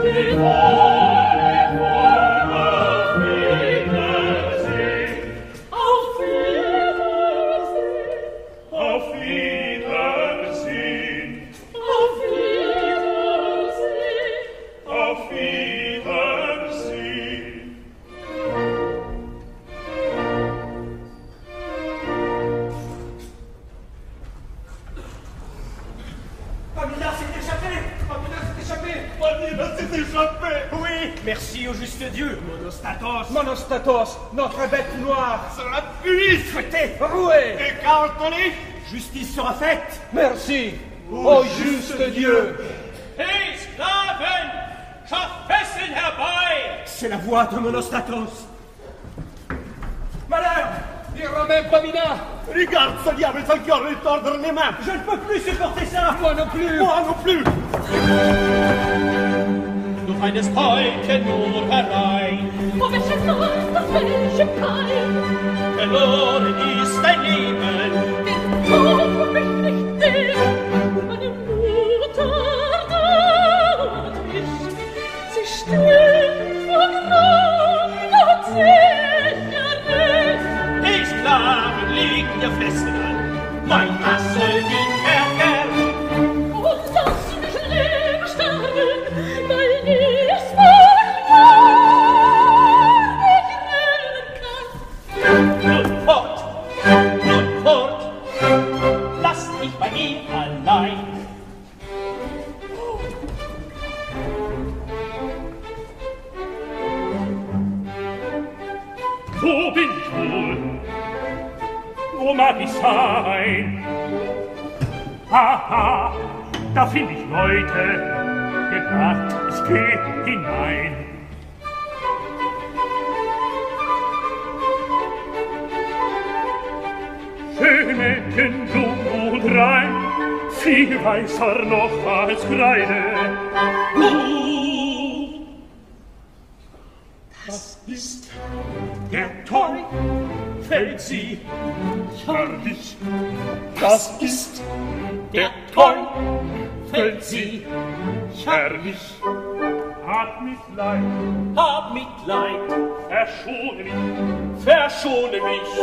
Merci au juste Dieu. Monostatos. Monostatos, notre bête noire. Sera puni, fouetté, roué. Et cantonné. Justice sera faite. Merci, ô juste Dieu. Hey, Sklaven! Schafft Fesseln herbei! C'est la voix de Monostatos. Malheur! Il ramène Pamina! Regarde, ce diable est encore lui tordre les mains. Je ne peux plus supporter ça! Moi non plus! Moi non plus! Du findest heute nur herein. Auf welches Ort, auf welchem Keim? Verloren ist dein Leben. Den Tod wo mich nicht sehen. Meine Mutter dauert mich. Sie stirbt vor Grauen und Sicherheit. Die Sklaven liegen dir festen an. Mein Hassel ging Kerker. Und lass mich leben sterben, weil ich's Nun fort, lass dich bei mir allein. Wo bin ich wohl? Wo mag ich sein? Aha, da find ich Leute, gebracht, ich geh hinein. Schöne, jung und rein, viel weißer noch als Kreide. Das ist der Teufel, sie herrlich. Das ist der Teufel, sie herrlich. Hab Mitleid, Hab Mitleid, verschone mich, verschone mich.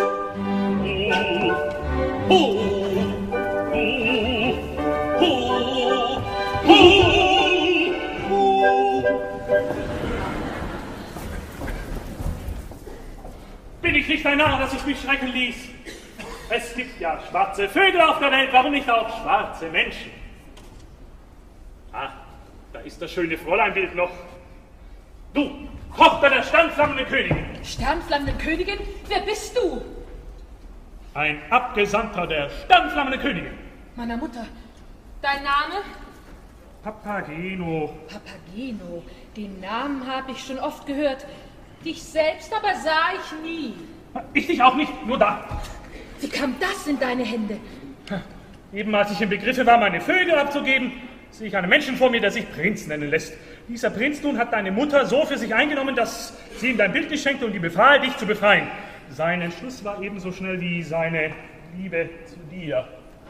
Bin ich nicht ein Narr, dass ich mich schrecken ließ? Es gibt ja schwarze Vögel auf der Welt, warum nicht auch schwarze Menschen? Ah, da ist das schöne Fräuleinbild noch. Du, Tochter der sternflammenden Königin. Sternflammende Königin? Wer bist du? Ein Abgesandter der sternflammenden Königin. Meiner Mutter. Dein Name? Papageno. Papageno. Den Namen habe ich schon oft gehört. Dich selbst aber sah ich nie. Ich dich auch nicht, nur da. Wie kam das in deine Hände? Eben als ich im Begriffe war, meine Vögel abzugeben, sehe ich einen Menschen vor mir, der sich Prinz nennen lässt. Dieser Prinz nun hat deine Mutter so für sich eingenommen, dass sie ihm dein Bildnis schenkte und ihm befahl, dich zu befreien. Sein Entschluss war ebenso schnell wie seine Liebe zu dir.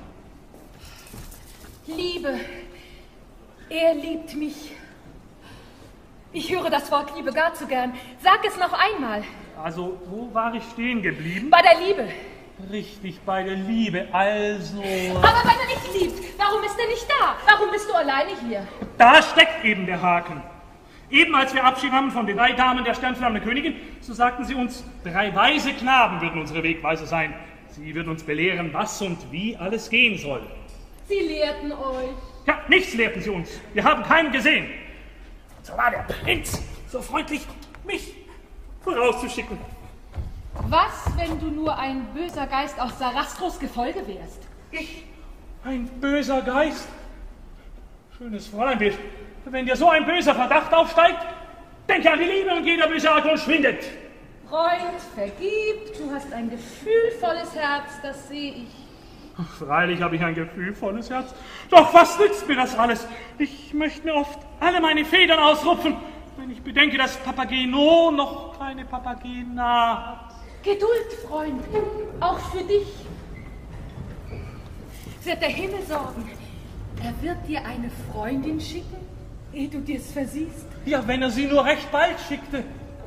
Liebe. Er liebt mich. Ich höre das Wort Liebe gar zu gern. Sag es noch einmal. Also, wo war ich stehen geblieben? Bei der Liebe. Richtig, bei der Liebe, also... Aber wenn er dich liebt, warum ist er nicht da? Warum bist du alleine hier? Da steckt eben der Haken. Eben als wir Abschied nahmen von den 3 Damen der sternflammenden Königin, so sagten sie uns, 3 weise Knaben würden unsere Wegweiser sein. Sie würden uns belehren, was und wie alles gehen soll. Sie lehrten euch. Ja, nichts lehrten sie uns. Wir haben keinen gesehen. Und so war der Prinz so freundlich, mich vorauszuschicken. Was, wenn du nur ein böser Geist aus Sarastros Gefolge wärst? Ich? Ein böser Geist? Schönes Fräuleinbild. Wenn dir so ein böser Verdacht aufsteigt, denke an die Liebe und jeder böse Argwohn schwindet. Freund, vergib, du hast ein gefühlvolles Herz, das sehe ich. Ach, freilich habe ich ein gefühlvolles Herz. Doch was nützt mir das alles? Ich möchte mir oft alle meine Federn ausrupfen, wenn ich bedenke, dass Papageno noch keine Papagena hat. Geduld, Freund, auch für dich. Wird der Himmel sorgen. Er wird dir eine Freundin schicken? ehe du dir's versiehst. Ja, wenn er sie nur recht bald schickte.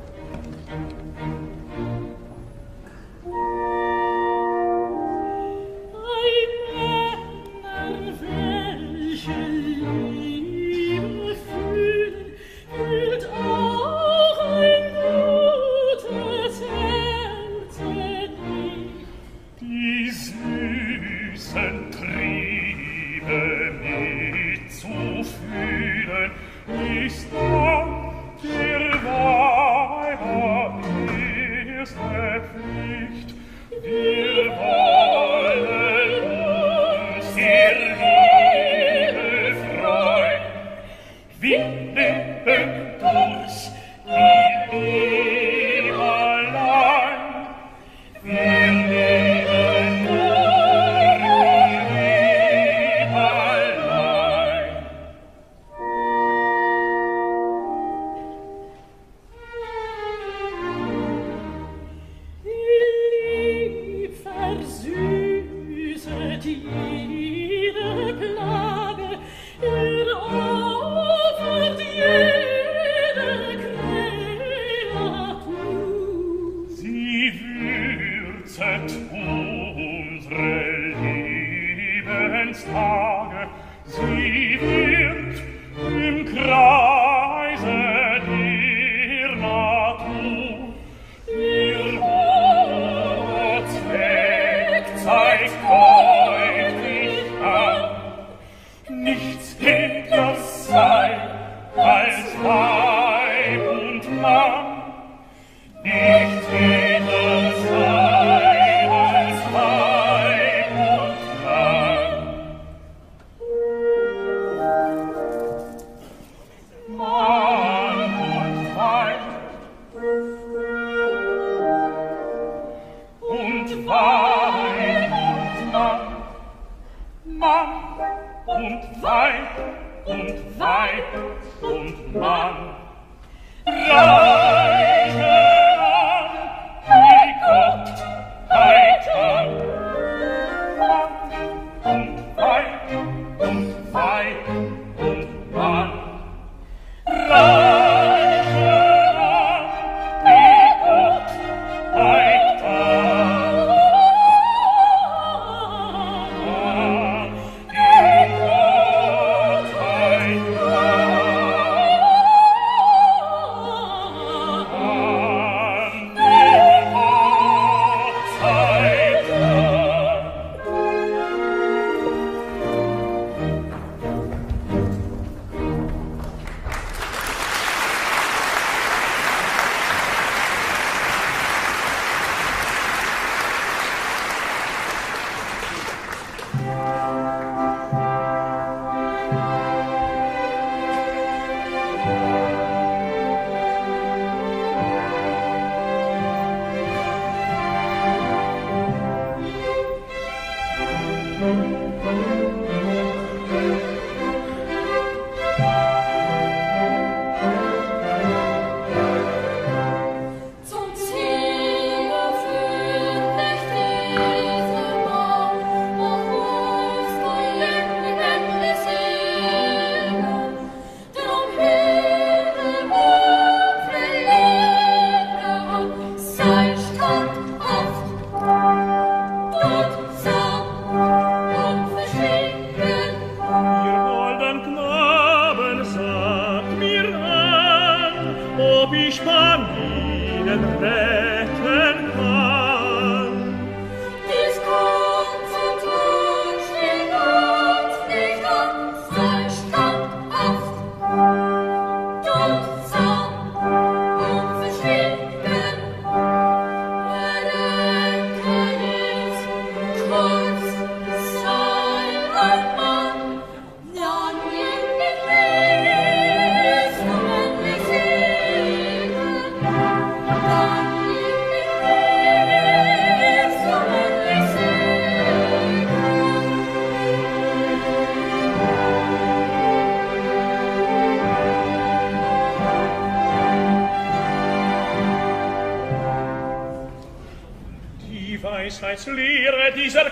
Weisheitslehre dieser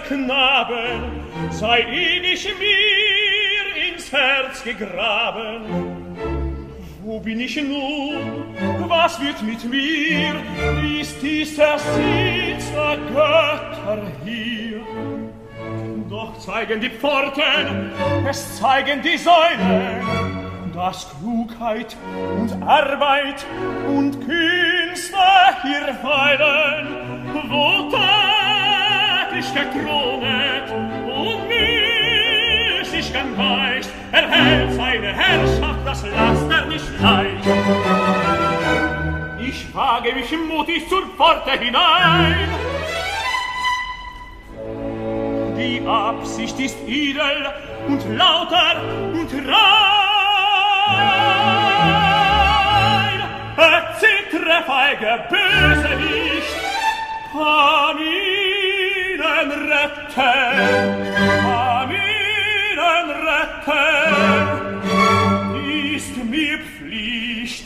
Knaben sei ewig mir ins Herz gegraben. Wo bin ich nun? Was wird mit mir? Ist dieser Sitz der Götter hier? Doch zeigen die Pforten, es zeigen die Säulen, dass Klugheit und Arbeit und Künste hier weilen, wo täglich getronet und müßig Geist erhält seine Herrschaft, das Laster nicht leicht. Ich wage mich mutig zur Pforte hinein. Die Absicht ist edel und lauter und rein. Zittre feige Bösewicht, Paminen retten, ist mir Pflicht.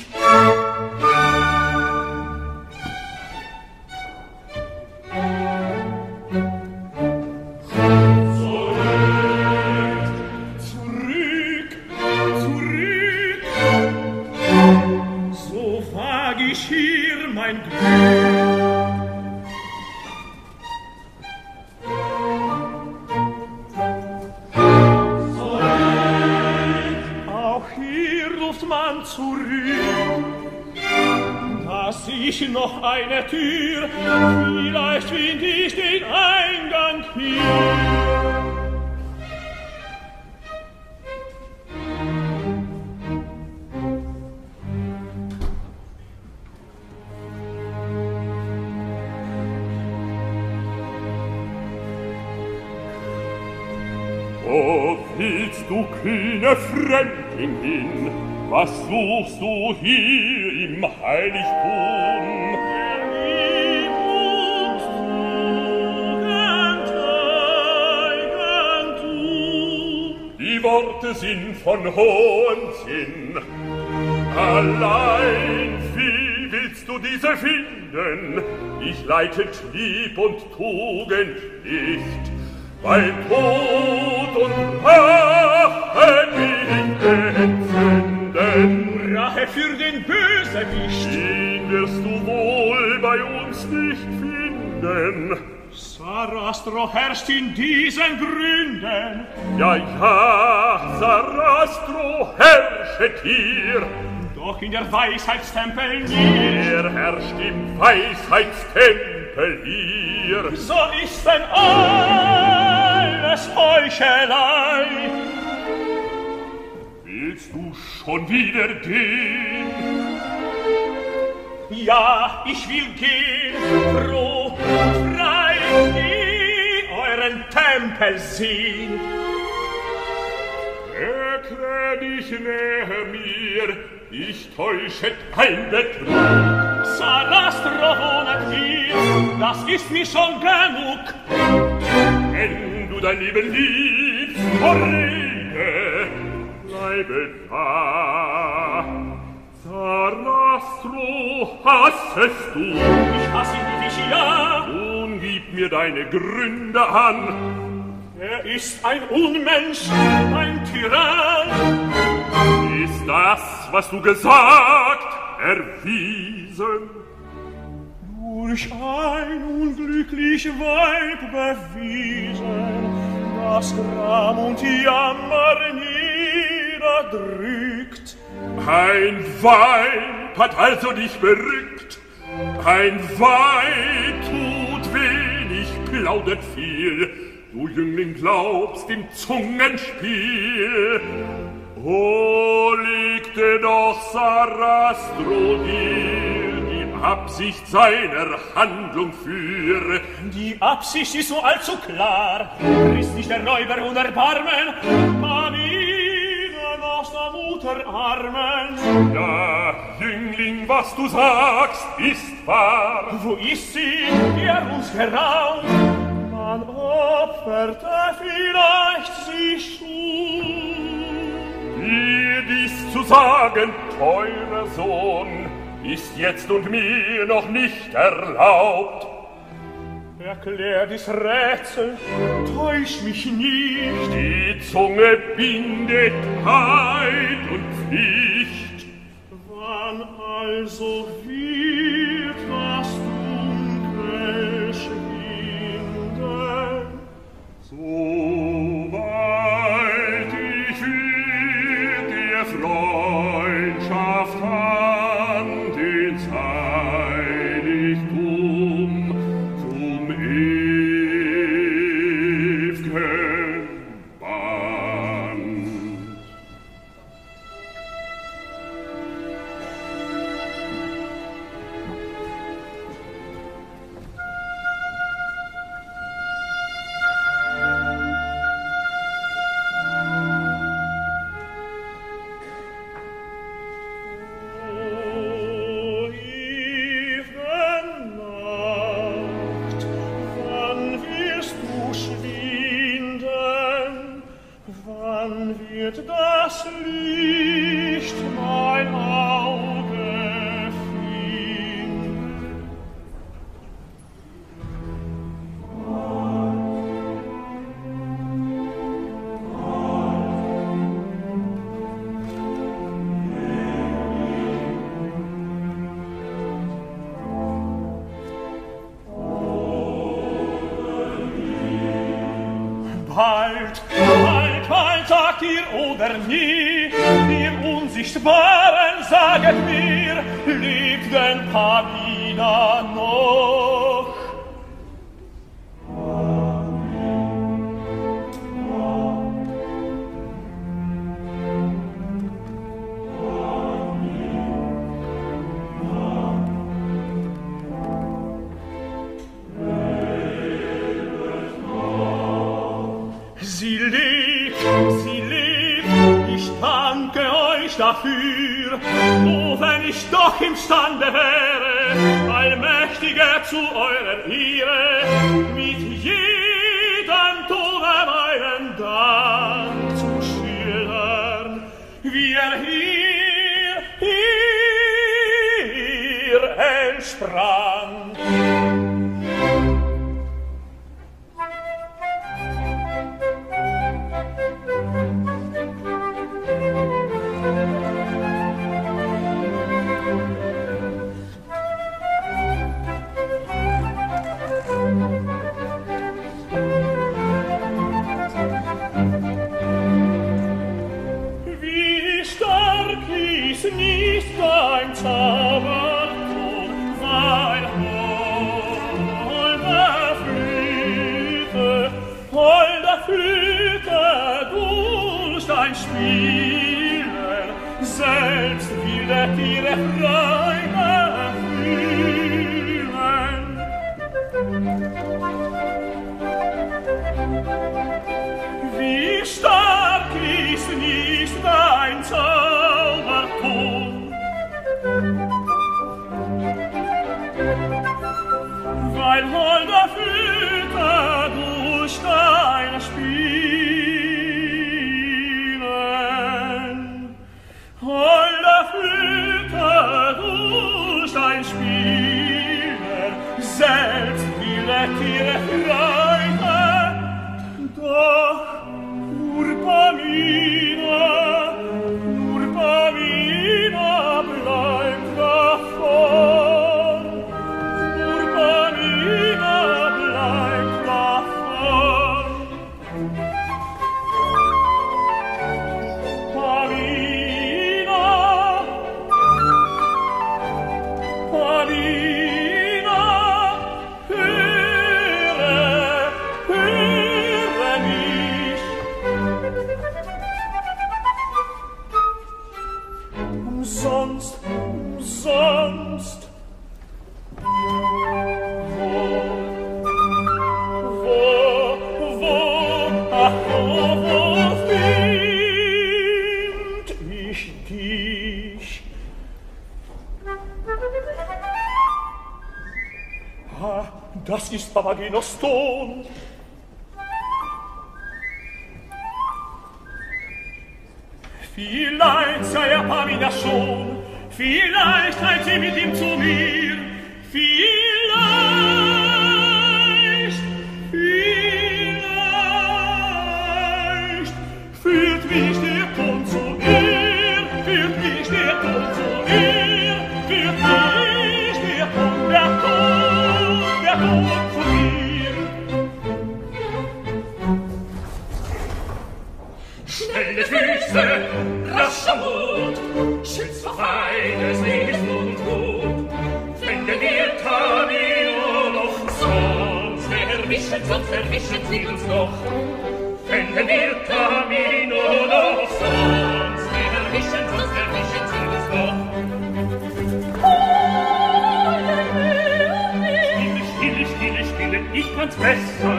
Hier mein Glück. Auch hier ruft man zurück, dass ich noch eine Tür, vielleicht finde ich den Eingang hier. Wo willst du, kühne Fremdling, hin? Was suchst du hier im Heiligtum? Die Worte sind von hohem Sinn. Allein, wie willst du diese finden? Ich leitet Lieb und Tugend nicht. Weil Tod und Rache ihn entzünden. Rache für den Bösewicht. Den wirst du wohl bei uns nicht finden. Sarastro herrscht in diesen Gründen. Ja, ja, Sarastro herrschet hier. Doch in der Weisheitstempel nie. Er herrscht im Weisheitstempel hier. So ist denn alles Heuchelei. Willst du schon wieder gehen? Ja, ich will gehen, froh und frei, in euren Tempel sehen. Erklär dich näher mir, ich täusche kein Betrug. Sarastro wohnet hier, das ist mir schon genug. Wenn du dein Leben liebst, verrede, bleibe da. Sarastro hassest du. Ich hasse dich, ja. Nun gib mir deine Gründe an. Er ist ein Unmensch, ein Tyrann. Ist das, was du gesagt, erwiesen? Durch ein unglücklich Weib bewiesen, das Gram und Jammer niederdrückt. Ein Weib hat also dich berückt. Ein Weib tut wenig, plaudert viel. Du Jüngling glaubst im Zungenspiel. O legte doch Sarastro dir die Absicht seiner Handlung für. Die Absicht ist so allzu klar. Ist nicht der Räuber und Erbarmen, Maninen aus der Mutter Armen. Ja, Jüngling, was du sagst, ist wahr. Wo ist sie, der uns geraubt? Man opferte vielleicht sich schon. Dir dies zu sagen, teurer Sohn, ist jetzt und mir noch nicht erlaubt. Erklär dies Rätsel, täusch mich nicht. Die Zunge bindet Eid und Pflicht. also wird das Dunkel schwinden, soweit ich mit dir Freundschaft an den Heiligtum zum ew'gen Band. Das Licht mein Auge finden. Bald, sagt ihr oder nie, ihr Unsichtbaren saget mir, lebt denn Pamina noch? Sie lebt, ich danke euch dafür, oh, wenn ich doch imstande wäre, Allmächtiger zu eurer Ehre, mit jedem Tone meinen Dank zu schildern, wie hier entsprang. Nicht dein Zauberton, weil holder Flöte durch dein Spielen, selbst will der Tiere Freude fühlen. Wie stark ist nicht dein Zauberton, weil holder Flöte durch dein Spielen, holder Flöte durch dein Spielen, selbst will der Tiere Freude, doch nur Pamina bleibt davon, nur Pamina bleibt davon. Pamina, höre mich. Umsonst, wo find ich dich? Ah, das ist Papagenos Ton. Vielleicht sei er Pamina schon, vielleicht reicht sie mit ihm zu mir, vielleicht führt mich der Ton zu ihr, führt mich der Ton zu ihr, sonst verwischen sie uns doch. Finden wir Camino noch sonst verwischen sie uns doch. Stille, ich kann's besser.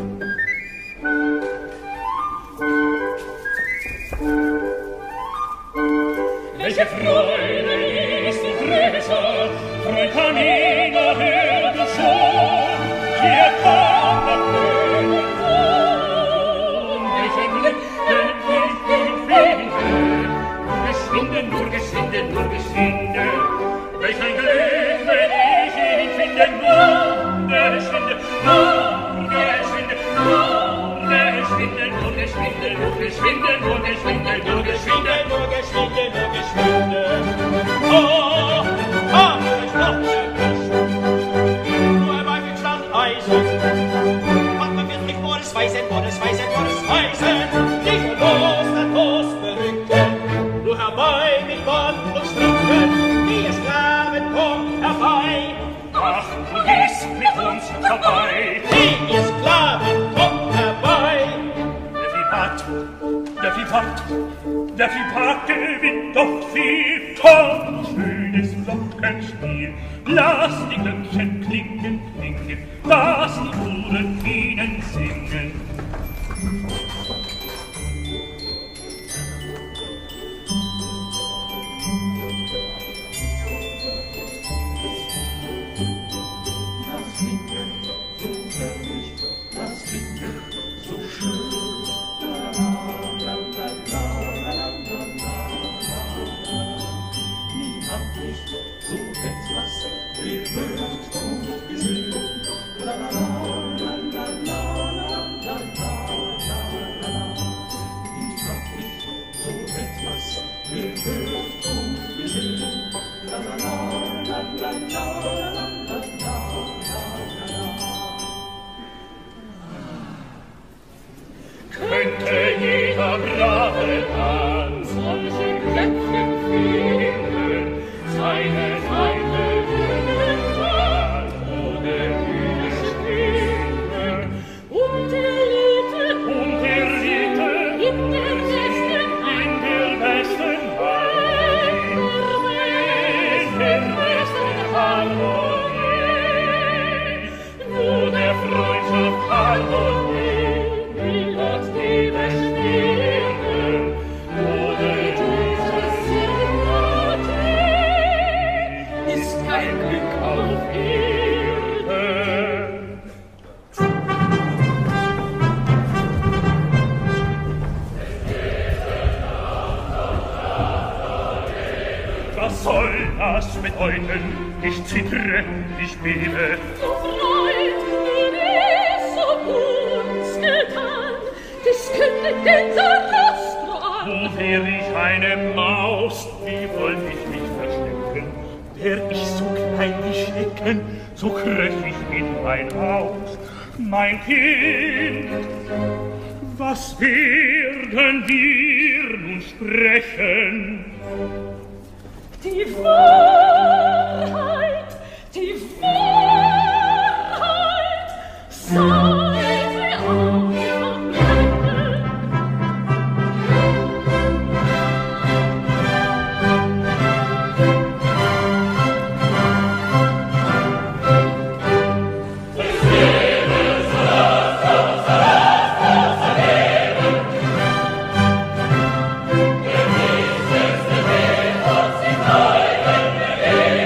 Welche Freude ist die größer, Freund Camino, hör du schon, hier kommt der König von. Welcher Glück, nur geschwinde, welch ein Glück, wenn ich ihn finde, nur geschwinde, Oh, ich dachte nicht. Nur bei mir stand Eisen. Macht man mir nicht Mordes Weisen. Nicht los, der Toast berückten. Nur herbei mit Band und Stricken. Die Sklaven kommt herbei. Ach, du gehst mit uns vorbei. Die Sklaven kommt herbei. Der Vivat gewinnt doch viel. Komm, schönes Glockenspiel. Lass die Glöckchen klingen. Lass die Uhren ihnen singen. Könnte jeder brave Mann solche Glöckchen finden, seine Feinde würden dann ohne Mühe spielen. Und der Liete in der besten Harmonie, nur der Freundschaft Harmonie. Ist kein Glück auf Erden. Was soll das bedeuten? Ich zittere, ich bebe. So freut, mir ist so Gutes getan, das könnte den Sarastro an. Wo wär ich eine Maus, wie wollt ich mich verstecken? Wär ich so klein wie Schnecken, so kröch ich in mein Haus. Mein Kind, was werden wir nun sprechen? Die Wahrheit, sei sie auf vom Lande. Der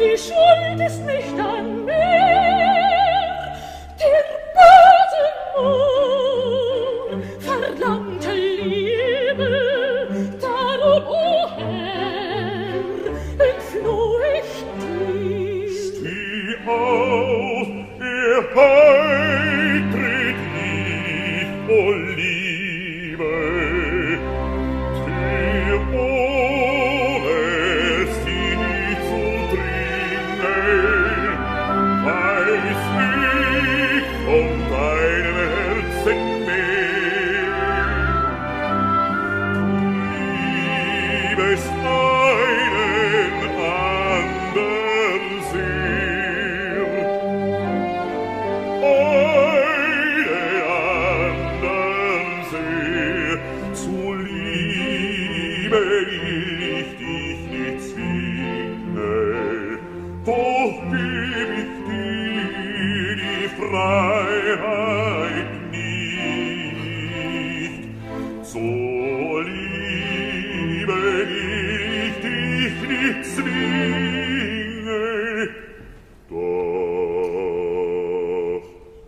die Schuld ist nicht an mir. Der böse Mond verlangte Liebe, darum, o Herr, entfloh ich dir. Steh auf, ihr heitret ich, o Liebe, der ohne sie nie zu dringen, weiß ich von deinem Herzen mehr. Du liebest einen andern sehr, einen andern sehr, zu liebe ich dich nicht zwinge, doch geb ich dir die Freiheit nicht. So liebe ich dich nicht zwinge, doch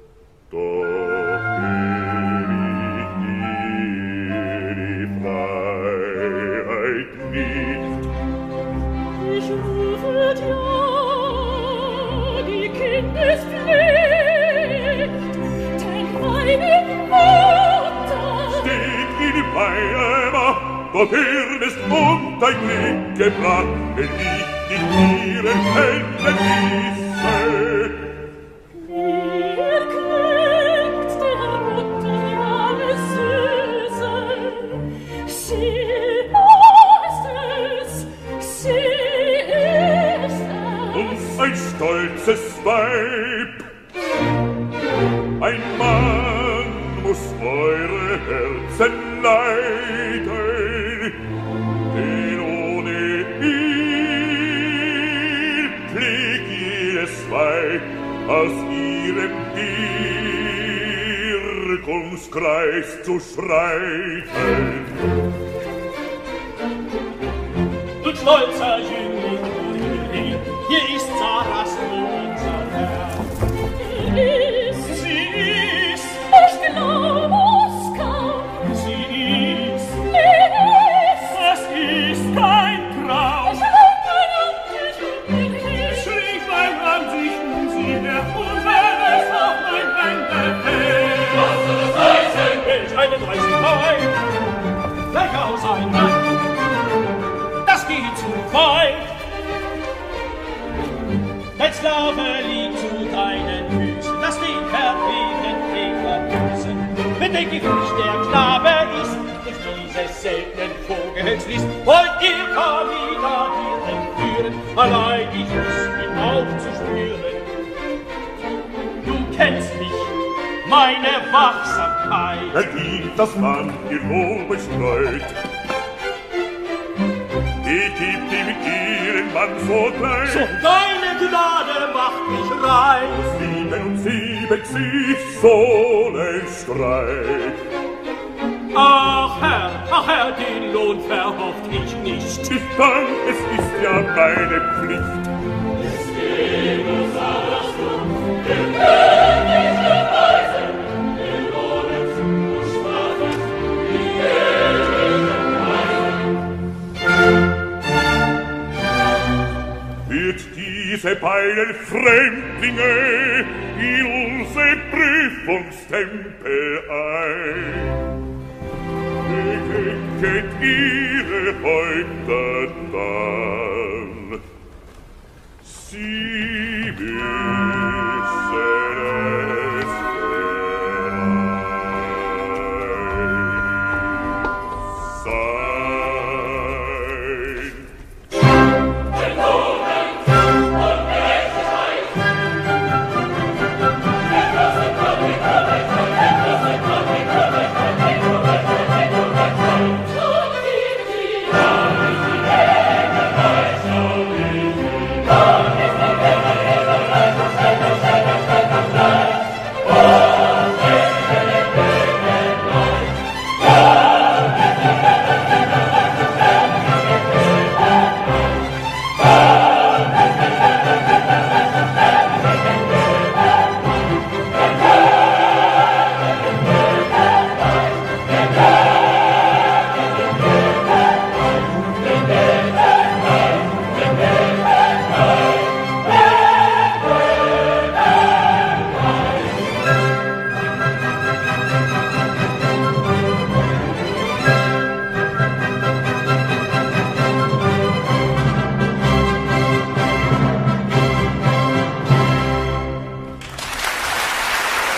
geb ich dir die Freiheit nicht. Ich rufe dir, die Kindespflicht, denn meine Mutter Steht in meiner Macht, doch ist und dein Glück gebracht, wenn ich in ihren Händen gieße. mir klingt der Mutter alles Süße. Sie ist es, sie ist Und es. ein stolzes Weib, ein Mann muss eure Herzen leiden, denn ohne ihn fliegt jedes Weib aus ihrem Wirkungskreis zu schreiten. Du stolzer Jüngling, hier ist Sarahs unser Herr. Sie ist, Ich glaub es kaum. sie ist, Es ist kein Traum. Schrieb mein Ansicht nun sie her, und wenn es auf mein Ende fällt. Was soll das heißen? Welch eine Dreistigkeit, gleich aus ein Mann, das geht zu weit. Dein Sklave liegt zu deinen Füßen, lass den verwegenen Käfer büßen. Bedenk ich nicht, der Knabe ist durch dieses seltenen Vogels List. Wollt ihr Kamina hier entführen, allein ich muss ihn aufzuspüren. Du kennst mich, meine Wachsamkeit. Er gibt das Mann ihr Lob bestreut. Ich geb ihm ihren Mann sogleich. Schon deine Gnade macht mich rein. 77 Sohlen Streit. Ach Herr, den Lohn verhofft ich nicht. Ich dank, es ist ja meine Pflicht. Wird diese beiden Fremdlinge in unsere Prüfungstempel ein? Bedenket ihre Häupter dann.